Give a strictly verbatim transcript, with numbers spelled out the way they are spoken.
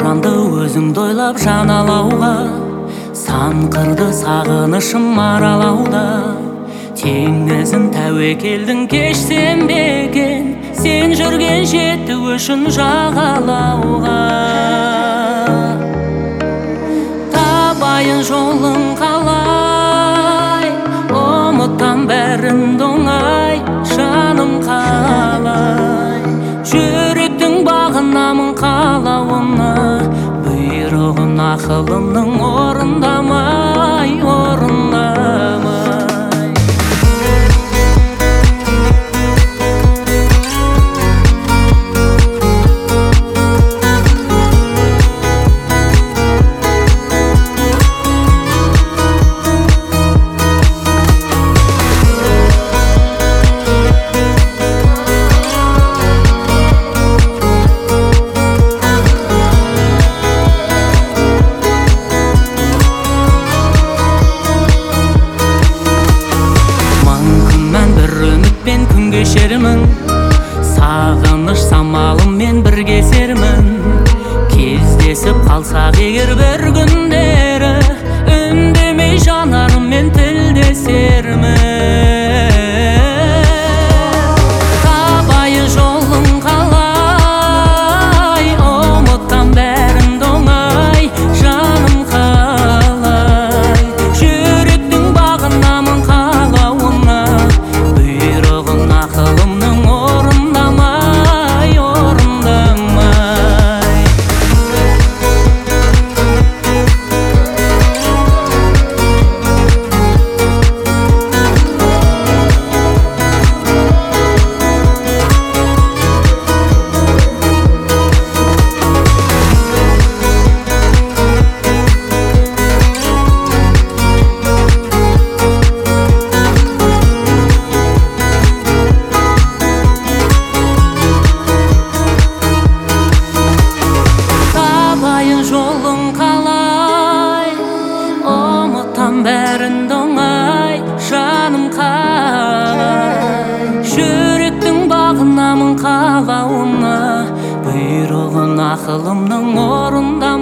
жанды өзіңді ойлап жаналауға, сан қырды сағынышым аралауда. Теңізін тәуекелдің кешсем бе екен, сен жүрген жетті үшін жағалауға. Табайын жолың қалай, ұмытам бәрін оңай, жаным қалай. Жүректің бағынамын қалауына, бұйрығын ақылымның орындамай, орындамай. Кешермін, сағыныш самалыммен бірге сермін. Кездесіп қалсақ егер бір күндері, үндемей жанарыммен тілдесермін. Табайын жолың қалай, ұмытам бәрін оңай, жаным қалай. Жүректің бағынамын қалауына, ақылымның орындамай, орындамай. Жолың қалай, ұмытам бәрін оңай, жаным қалай. Жүректің бағынамын қалауына, бұйрығын ақылымның орындамай.